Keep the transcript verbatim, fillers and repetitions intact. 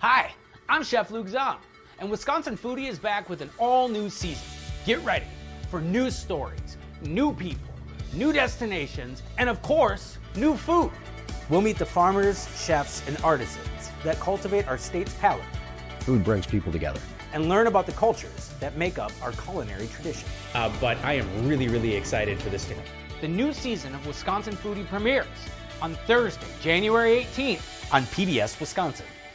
Hi, I'm Chef Luke Zong, and Wisconsin Foodie is back with an all-new season. Get ready for new stories, new people, new destinations, and of course, new food. We'll meet the farmers, chefs, and artisans that cultivate our state's palate. Food brings people together. And learn about the cultures that make up our culinary tradition. Uh, but I am really, really excited for this to come. The new season of Wisconsin Foodie premieres on Thursday, January eighteenth on P B S Wisconsin.